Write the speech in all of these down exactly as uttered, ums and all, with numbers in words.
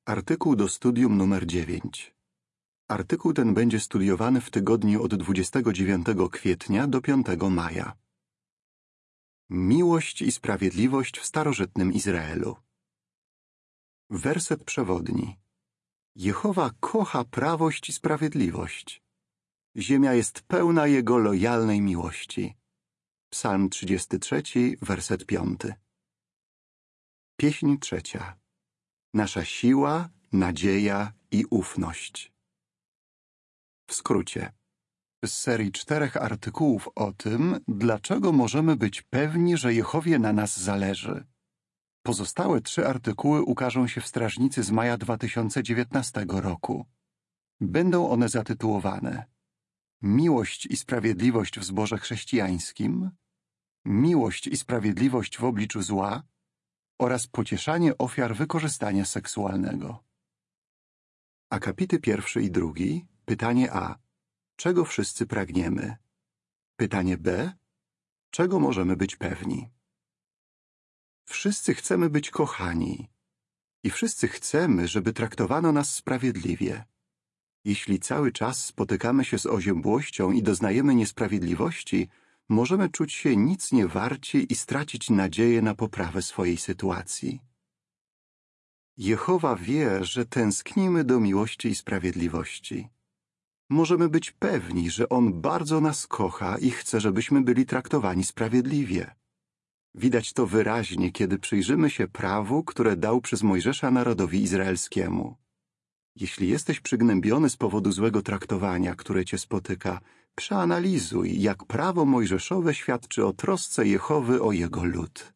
Artykuł do studium numer dziewięć. Artykuł ten będzie studiowany w tygodniu od dwudziestego dziewiątego kwietnia do piątego maja. Miłość i sprawiedliwość w starożytnym Izraelu. Werset przewodni. Jehowa kocha prawość i sprawiedliwość. Ziemia jest pełna Jego lojalnej miłości. Psalm trzydziesty trzeci, werset piąty. Pieśń trzecia. Nasza siła, nadzieja i ufność. W skrócie. Z serii czterech artykułów o tym, dlaczego możemy być pewni, że Jehowie na nas zależy. Pozostałe trzy artykuły ukażą się w Strażnicy z maja dwa tysiące dziewiętnastego roku. Będą one zatytułowane Miłość i sprawiedliwość w zborze chrześcijańskim, Miłość i sprawiedliwość w obliczu zła oraz Pocieszanie ofiar wykorzystania seksualnego. Akapity pierwszy i drugi. Pytanie A. Czego wszyscy pragniemy? Pytanie B. Czego możemy być pewni? Wszyscy chcemy być kochani i wszyscy chcemy, żeby traktowano nas sprawiedliwie. Jeśli cały czas spotykamy się z oziębłością i doznajemy niesprawiedliwości, możemy czuć się nic nie warci i stracić nadzieję na poprawę swojej sytuacji. Jehowa wie, że tęsknimy do miłości i sprawiedliwości. Możemy być pewni, że On bardzo nas kocha i chce, żebyśmy byli traktowani sprawiedliwie. Widać to wyraźnie, kiedy przyjrzymy się prawu, które dał przez Mojżesza narodowi izraelskiemu. Jeśli jesteś przygnębiony z powodu złego traktowania, które cię spotyka, przeanalizuj, jak prawo mojżeszowe świadczy o trosce Jehowy o jego lud.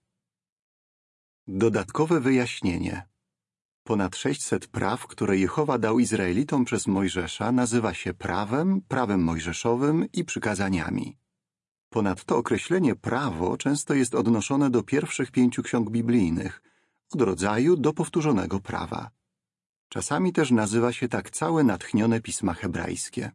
Dodatkowe wyjaśnienie. Ponad sześćset praw, które Jehowa dał Izraelitom przez Mojżesza, nazywa się prawem, prawem mojżeszowym i przykazaniami. Ponadto określenie prawo często jest odnoszone do pierwszych pięciu ksiąg biblijnych, od rodzaju do powtórzonego prawa. Czasami też nazywa się tak całe natchnione pisma hebrajskie.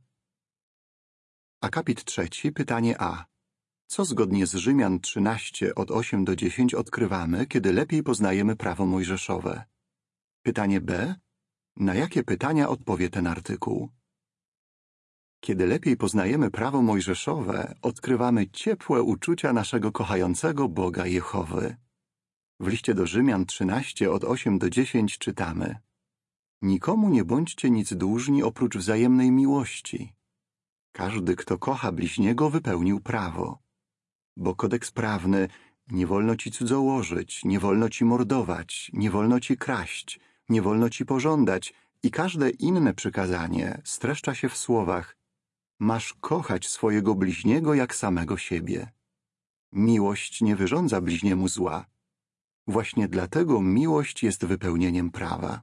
Akapit trzeci, pytanie A. Co zgodnie z Rzymian trzynaście od ósmego do dziesiątego odkrywamy, kiedy lepiej poznajemy prawo mojżeszowe? Pytanie B. Na jakie pytania odpowie ten artykuł? Kiedy lepiej poznajemy prawo mojżeszowe, odkrywamy ciepłe uczucia naszego kochającego Boga Jehowy. W liście do Rzymian trzynaście od ósmego do dziesiątego czytamy: Nikomu nie bądźcie nic dłużni oprócz wzajemnej miłości. Każdy, kto kocha bliźniego, wypełnił prawo. Bo kodeks prawny: nie wolno ci cudzołożyć, nie wolno ci mordować, nie wolno ci kraść, nie wolno ci pożądać i każde inne przykazanie streszcza się w słowach: masz kochać swojego bliźniego jak samego siebie. Miłość nie wyrządza bliźniemu zła. Właśnie dlatego miłość jest wypełnieniem prawa.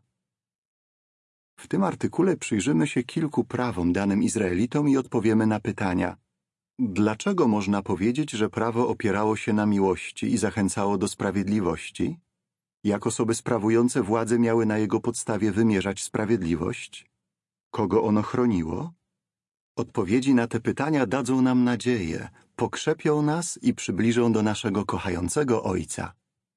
W tym artykule przyjrzymy się kilku prawom danym Izraelitom i odpowiemy na pytania: dlaczego można powiedzieć, że prawo opierało się na miłości i zachęcało do sprawiedliwości? Jak osoby sprawujące władzę miały na jego podstawie wymierzać sprawiedliwość? Kogo ono chroniło? Odpowiedzi na te pytania dadzą nam nadzieję, pokrzepią nas i przybliżą do naszego kochającego Ojca.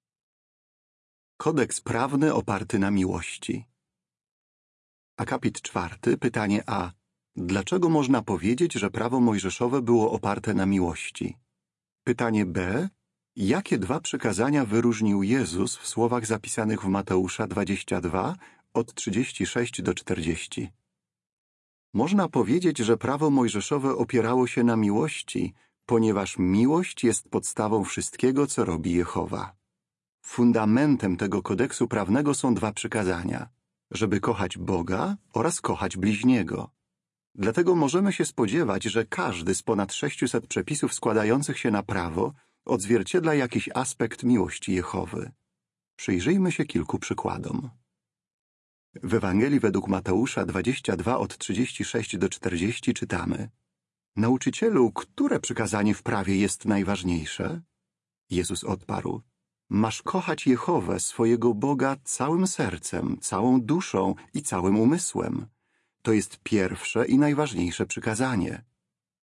Kodeks prawny oparty na miłości. Akapit czwarty, pytanie A. Dlaczego można powiedzieć, że prawo mojżeszowe było oparte na miłości? Pytanie B. Jakie dwa przykazania wyróżnił Jezus w słowach zapisanych w Mateusza dwudziestym drugim od trzydziestego szóstego do czterdziestego? Można powiedzieć, że prawo mojżeszowe opierało się na miłości, ponieważ miłość jest podstawą wszystkiego, co robi Jehowa. Fundamentem tego kodeksu prawnego są dwa przykazania: żeby kochać Boga oraz kochać bliźniego. Dlatego możemy się spodziewać, że każdy z ponad sześciuset przepisów składających się na prawo odzwierciedla jakiś aspekt miłości Jehowy. Przyjrzyjmy się kilku przykładom. W Ewangelii według Mateusza dwudziestego drugiego od trzydziestego szóstego do czterdziestego czytamy: Nauczycielu, które przykazanie w prawie jest najważniejsze? Jezus odparł: Masz kochać Jehowę, swojego Boga, całym sercem, całą duszą i całym umysłem. To jest pierwsze i najważniejsze przykazanie.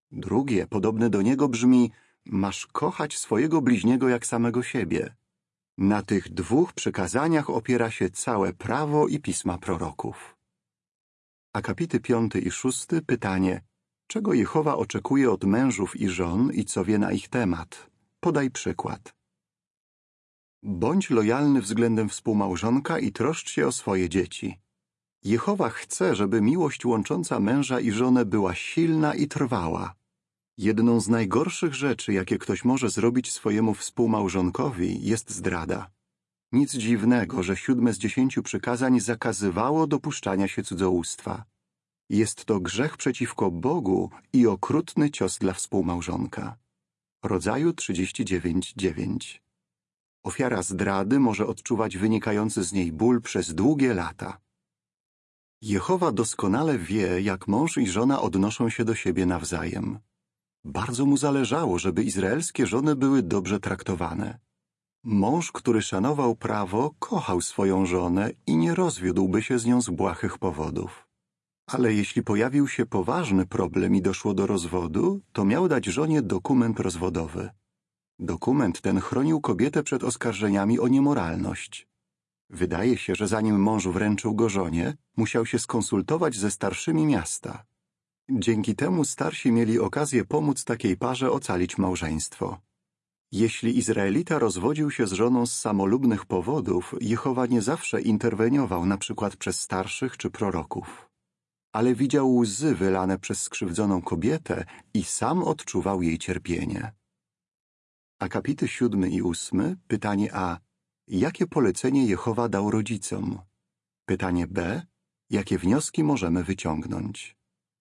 Drugie, podobne do niego, brzmi: masz kochać swojego bliźniego jak samego siebie. Na tych dwóch przykazaniach opiera się całe prawo i pisma proroków. Akapity piąty i szósty pytanie: czego Jehowa oczekuje od mężów i żon i co wie na ich temat? Podaj przykład. Bądź lojalny względem współmałżonka i troszcz się o swoje dzieci. Jehowa chce, żeby miłość łącząca męża i żonę była silna i trwała. Jedną z najgorszych rzeczy, jakie ktoś może zrobić swojemu współmałżonkowi, jest zdrada. Nic dziwnego, że siódme z dziesięciu przykazań zakazywało dopuszczania się cudzołóstwa. Jest to grzech przeciwko Bogu i okrutny cios dla współmałżonka. Rodzaju trzydzieści dziewięć dziewięć. Ofiara zdrady może odczuwać wynikający z niej ból przez długie lata. Jehowa doskonale wie, jak mąż i żona odnoszą się do siebie nawzajem. Bardzo mu zależało, żeby izraelskie żony były dobrze traktowane. Mąż, który szanował prawo, kochał swoją żonę i nie rozwiódłby się z nią z błahych powodów. Ale jeśli pojawił się poważny problem i doszło do rozwodu, to miał dać żonie dokument rozwodowy. Dokument ten chronił kobietę przed oskarżeniami o niemoralność. Wydaje się, że zanim mąż wręczył go żonie, musiał się skonsultować ze starszymi miasta. Dzięki temu starsi mieli okazję pomóc takiej parze ocalić małżeństwo. Jeśli Izraelita rozwodził się z żoną z samolubnych powodów, Jehowa nie zawsze interweniował, na przykład przez starszych czy proroków. Ale widział łzy wylane przez skrzywdzoną kobietę i sam odczuwał jej cierpienie. Akapity siódmy i ósmy, pytanie A. Jakie polecenie Jehowa dał rodzicom? Pytanie B. Jakie wnioski możemy wyciągnąć?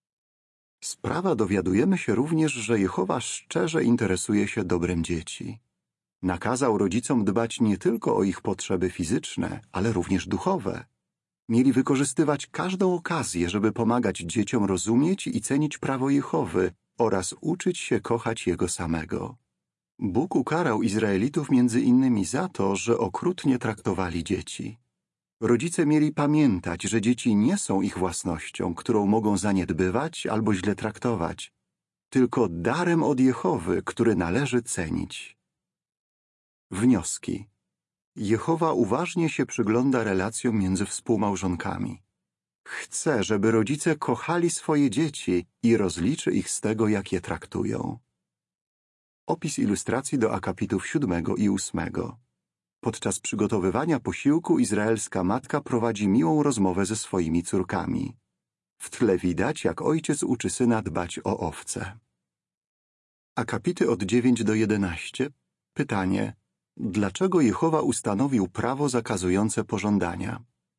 Z prawa dowiadujemy się również, że Jehowa szczerze interesuje się dobrem dzieci. Nakazał rodzicom dbać nie tylko o ich potrzeby fizyczne, ale również duchowe. Mieli wykorzystywać każdą okazję, żeby pomagać dzieciom rozumieć i cenić prawo Jehowy oraz uczyć się kochać Jego samego. Bóg ukarał Izraelitów między innymi za to, że okrutnie traktowali dzieci. Rodzice mieli pamiętać, że dzieci nie są ich własnością, którą mogą zaniedbywać albo źle traktować, tylko darem od Jehowy, który należy cenić. Wnioski. Jehowa uważnie się przygląda relacjom między współmałżonkami. Chce, żeby rodzice kochali swoje dzieci i rozliczy ich z tego, jak je traktują. Opis ilustracji do akapitów siódmego i ósmego. Podczas przygotowywania posiłku izraelska matka prowadzi miłą rozmowę ze swoimi córkami. W tle widać, jak ojciec uczy syna dbać o owce. Akapity od dziewięć do jedenastu. Pytanie: dlaczego Jehowa ustanowił prawo zakazujące pożądania?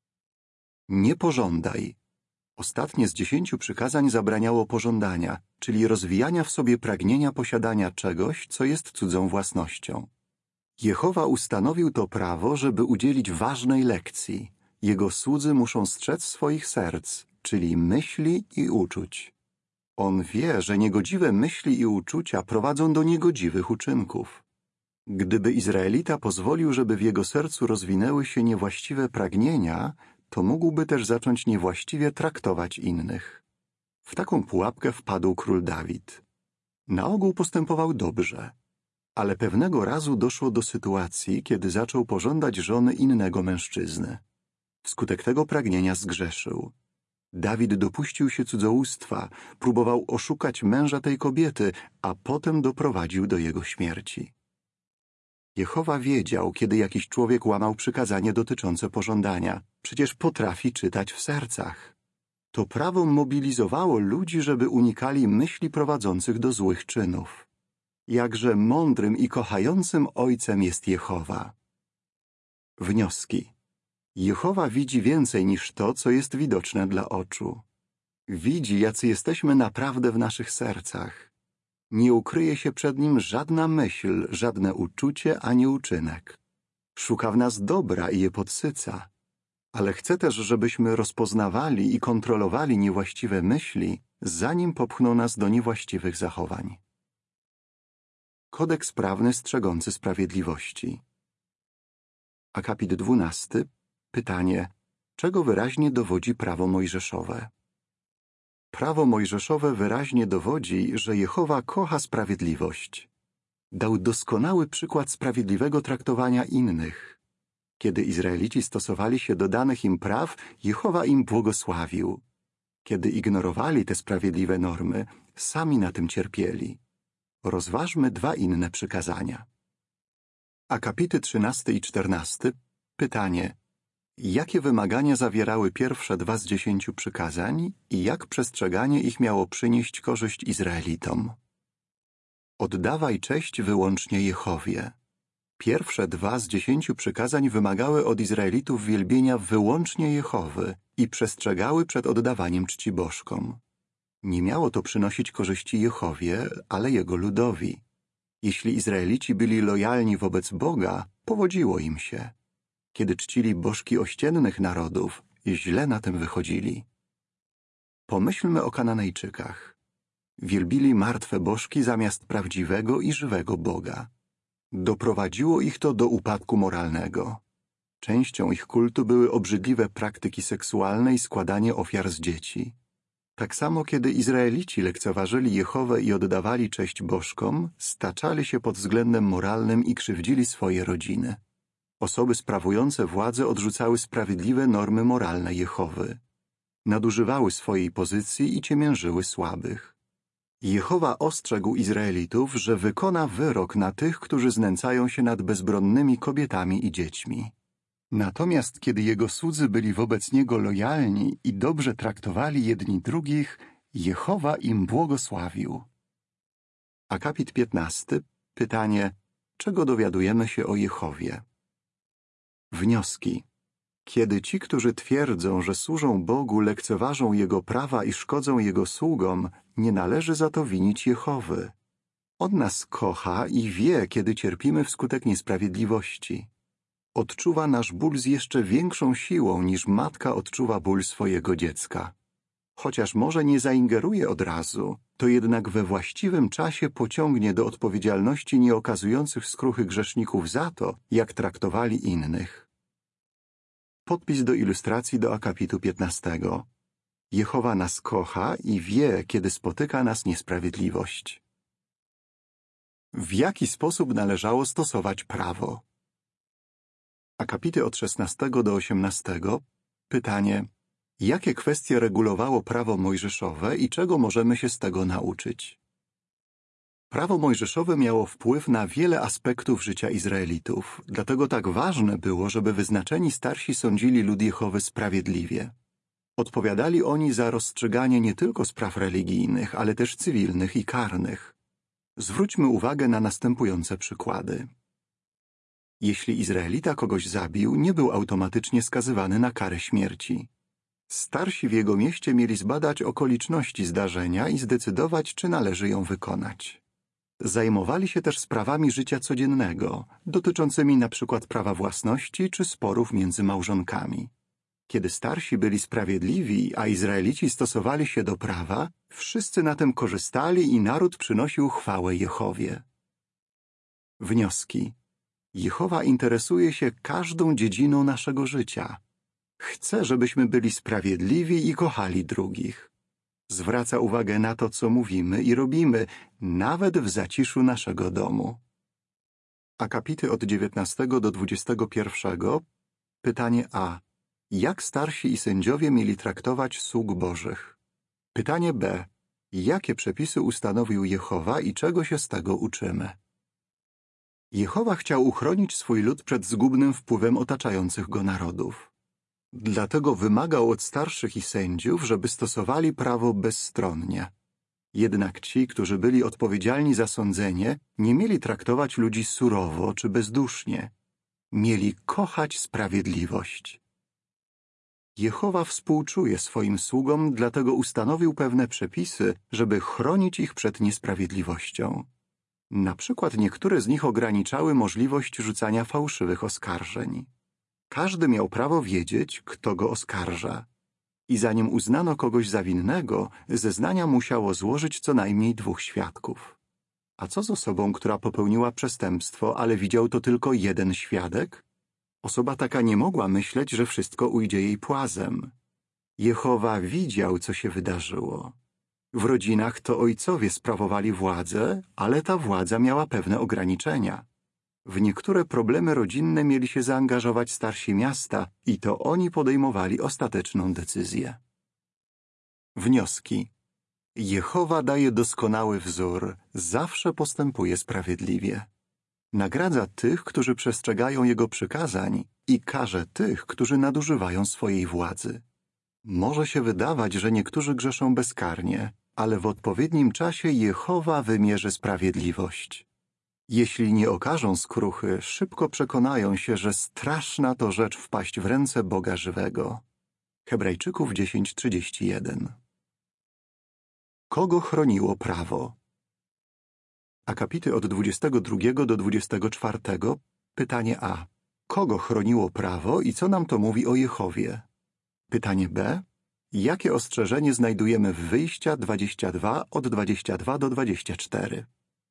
Nie pożądaj. Ostatnie z dziesięciu przykazań zabraniało pożądania, czyli rozwijania w sobie pragnienia posiadania czegoś, co jest cudzą własnością. Jehowa ustanowił to prawo, żeby udzielić ważnej lekcji. Jego słudzy muszą strzec swoich serc, czyli myśli i uczuć. On wie, że niegodziwe myśli i uczucia prowadzą do niegodziwych uczynków. Gdyby Izraelita pozwolił, żeby w jego sercu rozwinęły się niewłaściwe pragnienia, to mógłby też zacząć niewłaściwie traktować innych. W taką pułapkę wpadł król Dawid. Na ogół postępował dobrze, ale pewnego razu doszło do sytuacji, kiedy zaczął pożądać żony innego mężczyzny. Wskutek tego pragnienia zgrzeszył. Dawid dopuścił się cudzołóstwa, próbował oszukać męża tej kobiety, a potem doprowadził do jego śmierci. Jehowa wiedział, kiedy jakiś człowiek łamał przykazanie dotyczące pożądania. Przecież potrafi czytać w sercach. To prawo mobilizowało ludzi, żeby unikali myśli prowadzących do złych czynów. Jakże mądrym i kochającym ojcem jest Jehowa. Wnioski. Jehowa widzi więcej niż to, co jest widoczne dla oczu. Widzi, jacy jesteśmy naprawdę w naszych sercach. Nie ukryje się przed nim żadna myśl, żadne uczucie ani uczynek. Szuka w nas dobra i je podsyca. Ale chce też, żebyśmy rozpoznawali i kontrolowali niewłaściwe myśli, zanim popchną nas do niewłaściwych zachowań. Kodeks prawny strzegący sprawiedliwości. Akapit dwunasty. Pytanie: czego wyraźnie dowodzi prawo mojżeszowe? Prawo mojżeszowe wyraźnie dowodzi, że Jehowa kocha sprawiedliwość. Dał doskonały przykład sprawiedliwego traktowania innych. Kiedy Izraelici stosowali się do danych im praw, Jehowa im błogosławił. Kiedy ignorowali te sprawiedliwe normy, sami na tym cierpieli. Rozważmy dwa inne przykazania. Akapity trzynasty i czternasty. Pytanie. Jakie wymagania zawierały pierwsze dwa z dziesięciu przykazań i jak przestrzeganie ich miało przynieść korzyść Izraelitom? Oddawaj cześć wyłącznie Jehowie. Pierwsze dwa z dziesięciu przykazań wymagały od Izraelitów wielbienia wyłącznie Jehowy i przestrzegały przed oddawaniem czci bożkom. Nie miało to przynosić korzyści Jehowie, ale jego ludowi. Jeśli Izraelici byli lojalni wobec Boga, powodziło im się. Kiedy czcili bożki ościennych narodów, źle na tym wychodzili. Pomyślmy o Kananejczykach. Wielbili martwe bożki zamiast prawdziwego i żywego Boga. Doprowadziło ich to do upadku moralnego. Częścią ich kultu były obrzydliwe praktyki seksualne i składanie ofiar z dzieci. Tak samo kiedy Izraelici lekceważyli Jehowę i oddawali cześć bożkom, staczali się pod względem moralnym i krzywdzili swoje rodziny. Osoby sprawujące władzę odrzucały sprawiedliwe normy moralne Jehowy. Nadużywały swojej pozycji i ciemiężyły słabych. Jehowa ostrzegł Izraelitów, że wykona wyrok na tych, którzy znęcają się nad bezbronnymi kobietami i dziećmi. Natomiast kiedy jego słudzy byli wobec niego lojalni i dobrze traktowali jedni drugich, Jehowa im błogosławił. Akapit piętnasty. Pytanie. Czego dowiadujemy się o Jehowie? Wnioski. Kiedy ci, którzy twierdzą, że służą Bogu, lekceważą Jego prawa i szkodzą Jego sługom, nie należy za to winić Jehowy. On nas kocha i wie, kiedy cierpimy wskutek niesprawiedliwości. Odczuwa nasz ból z jeszcze większą siłą, niż matka odczuwa ból swojego dziecka. Chociaż może nie zaingeruje od razu, to jednak we właściwym czasie pociągnie do odpowiedzialności nieokazujących skruchy grzeszników za to, jak traktowali innych. Podpis do ilustracji do akapitu piętnastego. Jehowa nas kocha i wie, kiedy spotyka nas niesprawiedliwość. W jaki sposób należało stosować prawo? Akapity od szesnastego do osiemnastego. Pytanie. Jakie kwestie regulowało prawo mojżeszowe i czego możemy się z tego nauczyć? Prawo mojżeszowe miało wpływ na wiele aspektów życia Izraelitów, dlatego tak ważne było, żeby wyznaczeni starsi sądzili lud Jehowy sprawiedliwie. Odpowiadali oni za rozstrzyganie nie tylko spraw religijnych, ale też cywilnych i karnych. Zwróćmy uwagę na następujące przykłady. Jeśli Izraelita kogoś zabił, nie był automatycznie skazywany na karę śmierci. Starsi w jego mieście mieli zbadać okoliczności zdarzenia i zdecydować, czy należy ją wykonać. Zajmowali się też sprawami życia codziennego, dotyczącymi na przykład prawa własności czy sporów między małżonkami. Kiedy starsi byli sprawiedliwi, a Izraelici stosowali się do prawa, wszyscy na tym korzystali i naród przynosił chwałę Jehowie. Wnioski. Jehowa interesuje się każdą dziedziną naszego życia. Chce, żebyśmy byli sprawiedliwi i kochali drugich. Zwraca uwagę na to, co mówimy i robimy, nawet w zaciszu naszego domu. Akapity od dziewiętnastego do dwudziestego pierwszego. Pytanie A. Jak starsi i sędziowie mieli traktować sług Bożych? Pytanie B. Jakie przepisy ustanowił Jehowa i czego się z tego uczymy? Jehowa chciał uchronić swój lud przed zgubnym wpływem otaczających go narodów. Dlatego wymagał od starszych i sędziów, żeby stosowali prawo bezstronnie. Jednak ci, którzy byli odpowiedzialni za sądzenie, nie mieli traktować ludzi surowo czy bezdusznie. Mieli kochać sprawiedliwość. Jehowa współczuje swoim sługom, dlatego ustanowił pewne przepisy, żeby chronić ich przed niesprawiedliwością. Na przykład niektóre z nich ograniczały możliwość rzucania fałszywych oskarżeń. Każdy miał prawo wiedzieć, kto go oskarża. I zanim uznano kogoś za winnego, zeznania musiało złożyć co najmniej dwóch świadków. A co z osobą, która popełniła przestępstwo, ale widział to tylko jeden świadek? Osoba taka nie mogła myśleć, że wszystko ujdzie jej płazem. Jehowa widział, co się wydarzyło. W rodzinach to ojcowie sprawowali władzę, ale ta władza miała pewne ograniczenia. W niektóre problemy rodzinne mieli się zaangażować starsi miasta i to oni podejmowali ostateczną decyzję. Wnioski. Jehowa daje doskonały wzór, zawsze postępuje sprawiedliwie. Nagradza tych, którzy przestrzegają Jego przykazań i karze tych, którzy nadużywają swojej władzy. Może się wydawać, że niektórzy grzeszą bezkarnie, ale w odpowiednim czasie Jehowa wymierzy sprawiedliwość. Jeśli nie okażą skruchy, szybko przekonają się, że straszna to rzecz wpaść w ręce Boga żywego. Hebrajczyków dziesięć trzydzieści jeden. Kogo chroniło prawo? Akapity od dwudziestego drugiego do dwudziestego czwartego. Pytanie A. Kogo chroniło prawo i co nam to mówi o Jehowie? Pytanie B. Jakie ostrzeżenie znajdujemy w Wyjścia dwudziestym drugim od dwudziestego drugiego do dwudziestego czwartego?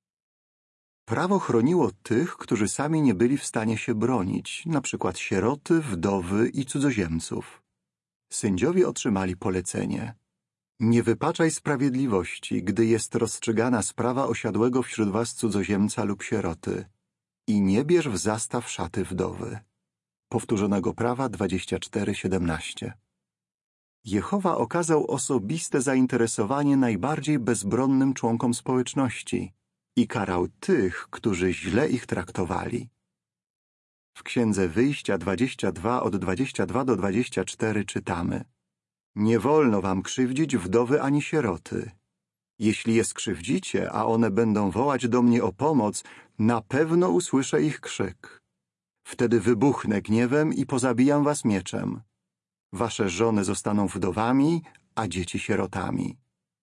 Prawo chroniło tych, którzy sami nie byli w stanie się bronić, na przykład sieroty, wdowy i cudzoziemców. Sędziowie otrzymali polecenie. Nie wypaczaj sprawiedliwości, gdy jest rozstrzygana sprawa osiadłego wśród was cudzoziemca lub sieroty i nie bierz w zastaw szaty wdowy. Powtórzonego prawa dwadzieścia cztery siedemnaście. Jehowa okazał osobiste zainteresowanie najbardziej bezbronnym członkom społeczności i karał tych, którzy źle ich traktowali. W Księdze Wyjścia dwudziestym drugim od dwudziestego drugiego do dwudziestego czwartego czytamy: Nie wolno wam krzywdzić wdowy ani sieroty. Jeśli je skrzywdzicie, a one będą wołać do mnie o pomoc, na pewno usłyszę ich krzyk. Wtedy wybuchnę gniewem i pozabijam was mieczem. Wasze żony zostaną wdowami, a dzieci sierotami.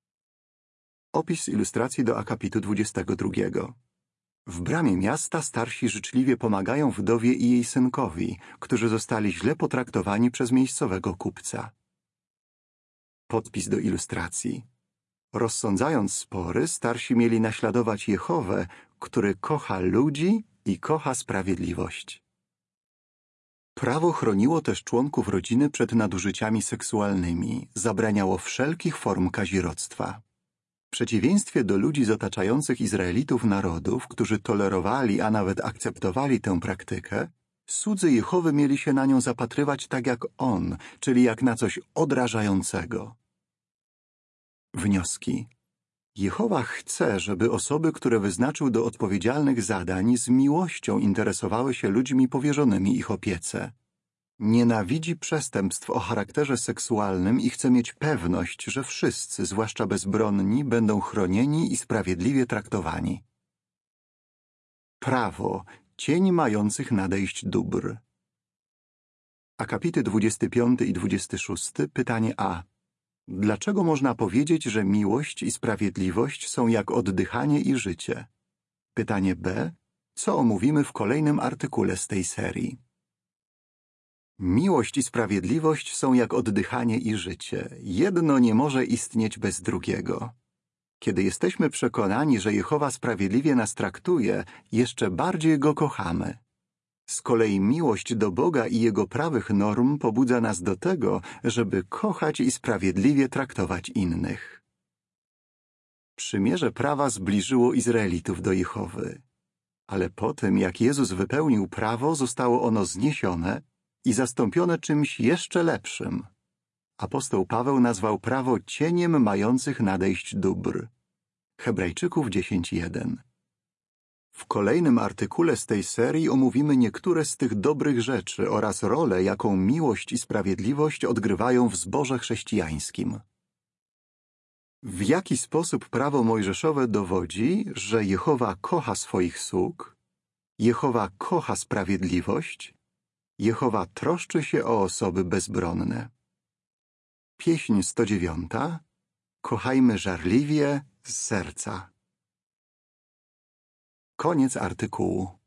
Opis ilustracji do akapitu dwudziestego drugiego. W bramie miasta starsi życzliwie pomagają wdowie i jej synkowi, którzy zostali źle potraktowani przez miejscowego kupca. Podpis do ilustracji. Rozsądzając spory, starsi mieli naśladować Jehowę, który kocha ludzi i kocha sprawiedliwość. Prawo chroniło też członków rodziny przed nadużyciami seksualnymi, zabraniało wszelkich form kazirodztwa. W przeciwieństwie do ludzi z otaczających Izraelitów narodów, którzy tolerowali, a nawet akceptowali tę praktykę, słudzy Jehowy mieli się na nią zapatrywać tak jak on, czyli jak na coś odrażającego. Wnioski. Jehowa chce, żeby osoby, które wyznaczył do odpowiedzialnych zadań, z miłością interesowały się ludźmi powierzonymi ich opiece. Nienawidzi przestępstw o charakterze seksualnym i chce mieć pewność, że wszyscy, zwłaszcza bezbronni, będą chronieni i sprawiedliwie traktowani. Prawo, cień mających nadejść dóbr. Akapity dwudziesty piąty i dwudziesty szósty. Pytanie A. Dlaczego można powiedzieć, że miłość i sprawiedliwość są jak oddychanie i życie? Pytanie B. Co omówimy w kolejnym artykule z tej serii? Miłość i sprawiedliwość są jak oddychanie i życie. Jedno nie może istnieć bez drugiego. Kiedy jesteśmy przekonani, że Jehowa sprawiedliwie nas traktuje, jeszcze bardziej Go kochamy. Z kolei miłość do Boga i Jego prawych norm pobudza nas do tego, żeby kochać i sprawiedliwie traktować innych. Przymierze prawa zbliżyło Izraelitów do Jehowy. Ale po tym, jak Jezus wypełnił prawo, zostało ono zniesione i zastąpione czymś jeszcze lepszym. Apostoł Paweł nazwał prawo cieniem mających nadejść dóbr. Hebrajczyków dziesięć jeden. W kolejnym artykule z tej serii omówimy niektóre z tych dobrych rzeczy oraz rolę, jaką miłość i sprawiedliwość odgrywają w zborze chrześcijańskim. W jaki sposób prawo mojżeszowe dowodzi, że Jehowa kocha swoich sług, Jehowa kocha sprawiedliwość, Jehowa troszczy się o osoby bezbronne. Pieśń sto dziewiąta. Kochajmy żarliwie z serca. Koniec artykułu.